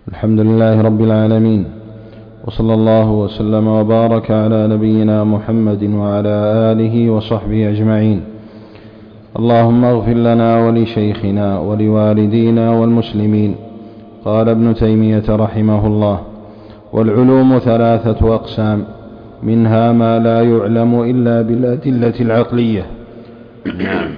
الحمد لله رب العالمين، وصلى الله وسلم وبارك على نبينا محمد وعلى آله وصحبه أجمعين. اللهم اغفر لنا ولشيخنا ولوالدينا والمسلمين. قال ابن تيمية رحمه الله: والعلوم ثلاثة أقسام، منها ما لا يعلم إلا بالأدلة العقلية. نعم.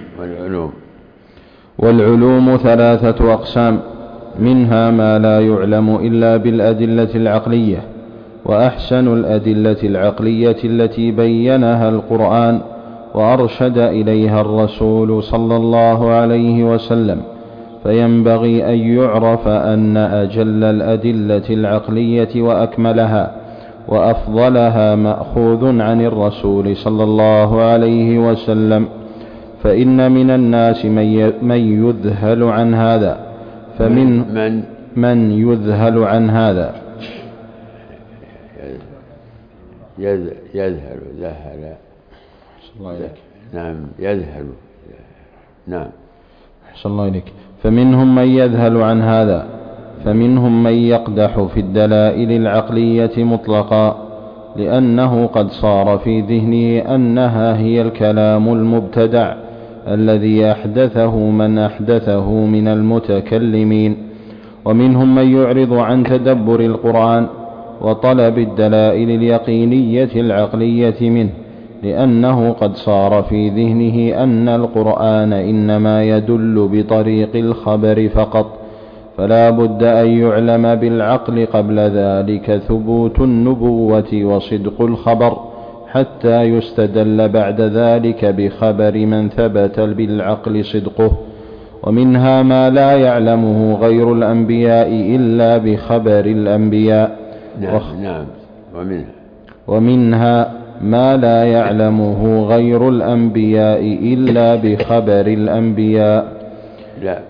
والعلوم ثلاثة أقسام، منها ما لا يعلم إلا بالأدلة العقلية، وأحسن الأدلة العقلية التي بينها القرآن وأرشد إليها الرسول صلى الله عليه وسلم، فينبغي أن يعرف أن أجل الأدلة العقلية وأكملها وأفضلها مأخوذ عن الرسول صلى الله عليه وسلم، فإن من الناس من يذهل عن هذا، من يذهل عن هذا يذهل ذهل. نعم يذهل. نعم. أحسن الله إليك. فمنهم من يذهل عن هذا، فمنهم من يقدح في الدلائل العقلية مطلقا، لأنه قد صار في ذهنه أنها هي الكلام المبتدع الذي أحدثه من أحدثه من المتكلمين. ومنهم من يعرض عن تدبر القرآن وطلب الدلائل اليقينية العقلية منه، لأنه قد صار في ذهنه أن القرآن إنما يدل بطريق الخبر فقط، فلا بد أن يعلم بالعقل قبل ذلك ثبوت النبوة وصدق الخبر، حتى يستدل بعد ذلك بخبر من ثبت بالعقل صدقه. ومنها ما لا يعلمه غير الأنبياء إلا بخبر الأنبياء. نعم. ومنها ما لا يعلمه غير الأنبياء إلا بخبر الأنبياء. لا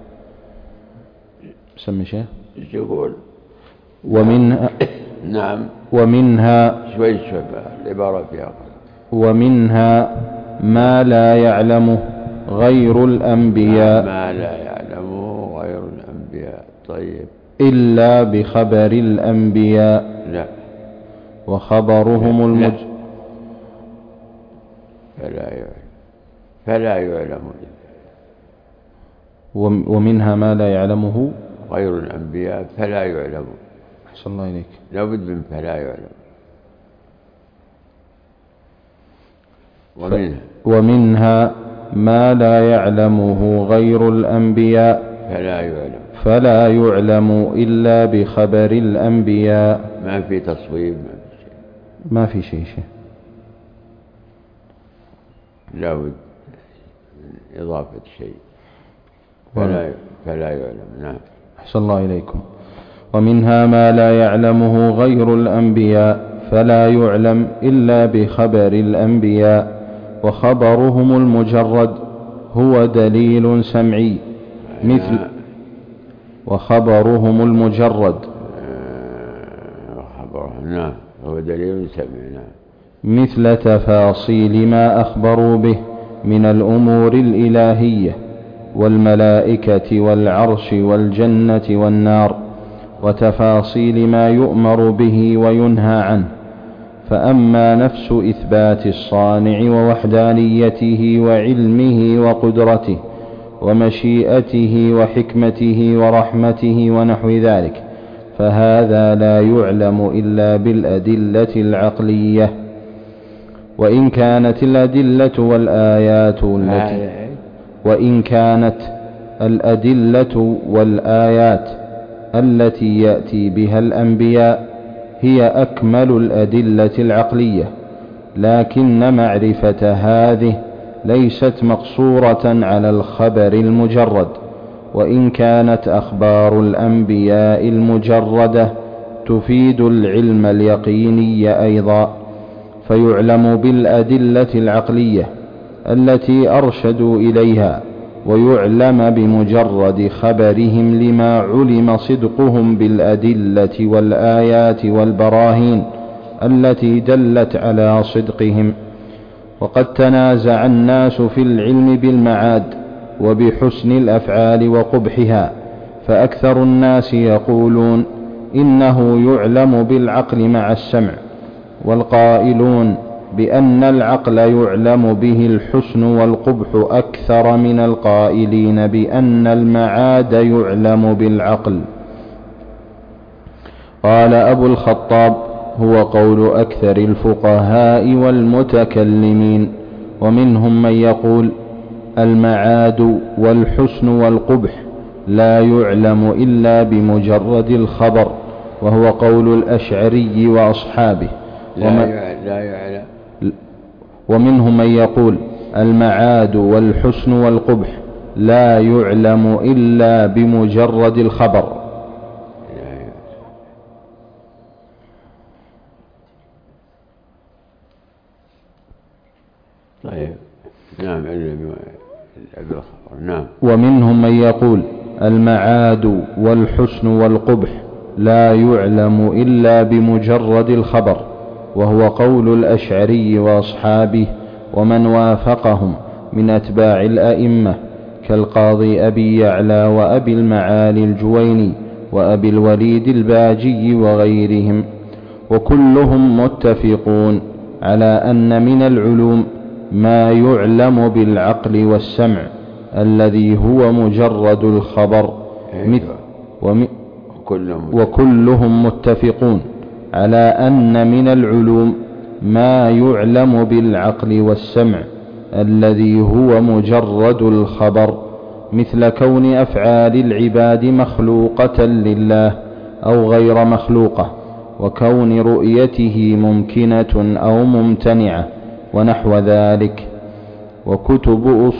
سمي شيء يقول. ومنها نعم. ومنها شوي العبارة فيها. ومنها ما لا يعلمه غير الأنبياء. ما لا يعلمه غير الأنبياء. طيب. إلا بخبر الأنبياء. لا. وخبرهم فلا يعلم. ومنها ما لا يعلمه غير الأنبياء فلا يعلم. أحسن الله إليك. لابد من فلا يعلم. ومنها ما لا يعلمه غير الأنبياء فلا يعلم إلا بخبر الأنبياء. ما في تصويب، ما في شيء. لا بد من إضافة شيء. فلا يعلم. نعم. أحسن الله إليكم. ومنها ما لا يعلمه غير الأنبياء فلا يعلم إلا بخبر الأنبياء، وخبرهم المجرد هو دليل سمعي وخبرهم المجرد نعم هو دليل سمعي. مثل تفاصيل ما أخبروا به من الأمور الإلهية والملائكة والعرش والجنة والنار، وتفاصيل ما يؤمر به وينهى عنه. فأما نفس إثبات الصانع ووحدانيته وعلمه وقدرته ومشيئته وحكمته ورحمته ونحو ذلك، فهذا لا يعلم إلا بالأدلة العقلية. وإن كانت الأدلة والآيات التي يأتي بها الأنبياء هي أكمل الأدلة العقلية، لكن معرفة هذه ليست مقصورة على الخبر المجرد، وإن كانت أخبار الأنبياء المجردة تفيد العلم اليقيني أيضا، فيعلم بالأدلة العقلية التي أرشدوا إليها، ويعلم بمجرد خبرهم لما علم صدقهم بالأدلة والآيات والبراهين التي دلت على صدقهم. وقد تنازع الناس في العلم بالمعاد وبحسن الأفعال وقبحها، فأكثر الناس يقولون إنه يعلم بالعقل مع السمع، والقائلون بأن العقل يعلم به الحسن والقبح أكثر من القائلين بأن المعاد يعلم بالعقل. قال أبو الخطاب: هو قول أكثر الفقهاء والمتكلمين، ومنهم من يقول المعاد والحسن والقبح لا يعلم إلا بمجرد الخبر، وهو قول الأشعري وأصحابه. ومنهم من يقول المعاد والحسن والقبح لا يعلم إلا بمجرد الخبر. طيب، نعم. نعم. ومنهم من يقول المعاد والحسن والقبح لا يعلم إلا بمجرد الخبر، وهو قول الأشعري وأصحابه ومن وافقهم من أتباع الأئمة كالقاضي أبي يعلى وأبي المعالي الجويني وأبي الوليد الباجي وغيرهم، وكلهم متفقون على أن من العلوم ما يعلم بالعقل والسمع الذي هو مجرد الخبر، وكلهم متفقون على أن من العلوم ما يعلم بالعقل والسمع الذي هو مجرد الخبر، مثل كون أفعال العباد مخلوقة لله أو غير مخلوقة، وكون رؤيته ممكنة أو ممتنعة ونحو ذلك. وكتب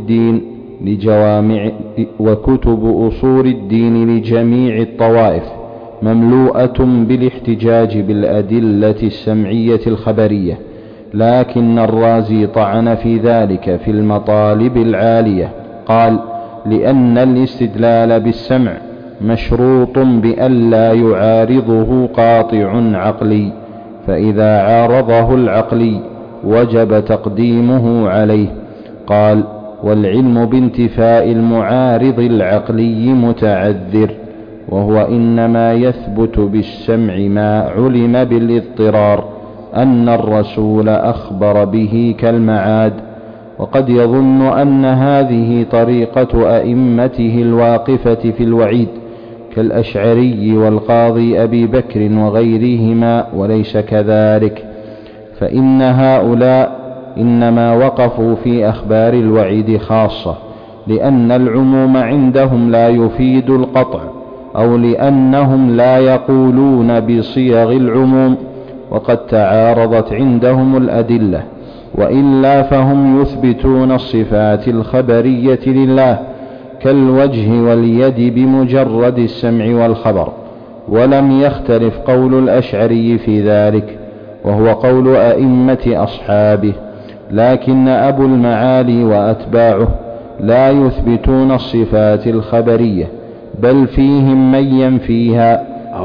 أصول الدين لجميع الطوائف مملوءة بالاحتجاج بالأدلة السمعية الخبرية، لكن الرازي طعن في ذلك في المطالب العالية، قال: لأن الاستدلال بالسمع مشروط بأن لا يعارضه قاطع عقلي، فإذا عارضه العقلي وجب تقديمه عليه. قال: والعلم بانتفاء المعارض العقلي متعذر، وهو إنما يثبت بالسمع ما علم بالاضطرار أن الرسول أخبر به كالمعاد. وقد يظن أن هذه طريقة أئمته الواقفة في الوعيد كالأشعري والقاضي أبي بكر وغيرهما، وليس كذلك، فإن هؤلاء إنما وقفوا في أخبار الوعيد خاصة، لأن العموم عندهم لا يفيد القطع، أو لأنهم لا يقولون بصيغ العموم وقد تعارضت عندهم الأدلة، وإلا فهم يثبتون الصفات الخبرية لله كالوجه واليد بمجرد السمع والخبر، ولم يختلف قول الأشعري في ذلك، وهو قول أئمة أصحابه. لكن أبو المعالي وأتباعه لا يثبتون الصفات الخبرية، بل فيهم من ينفيها.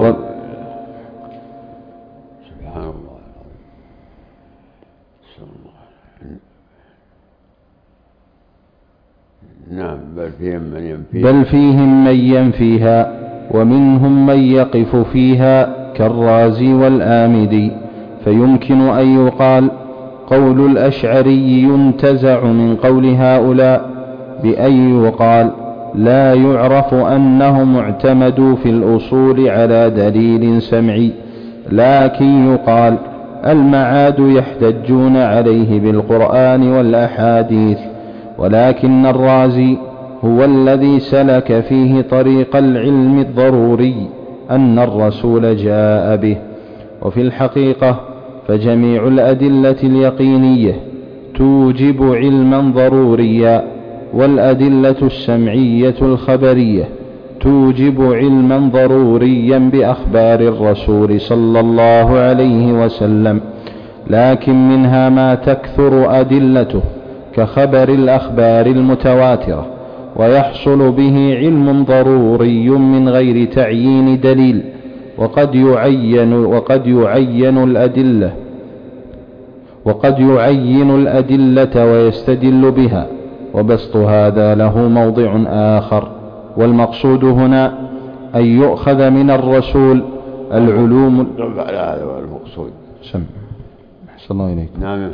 سبحان الله. نعم، بل فيهم من ينفيها، ومنهم من يقف فيها كالرازي والآمدي، فيمكن أن يقال قول الأشعري ينتزع من قول هؤلاء، بأن يقال لا يعرف أنهم اعتمدوا في الأصول على دليل سمعي، لكن يقال المعاد يحتجون عليه بالقرآن والأحاديث. ولكن الرازي هو الذي سلك فيه طريق العلم الضروري أن الرسول جاء به. وفي الحقيقة فجميع الأدلة اليقينية توجب علما ضروريا، والأدلة السمعية الخبرية توجب علما ضروريا بأخبار الرسول صلى الله عليه وسلم، لكن منها ما تكثر أدلته كخبر الأخبار المتواترة، ويحصل به علم ضروري من غير تعيين دليل، وقد يعين الأدلة ويستدل بها، وبسط هذا له موضع آخر، والمقصود هنا أن يؤخذ من الرسول العلوم. على هذا المقصود. أحسن الله إليك. نعم.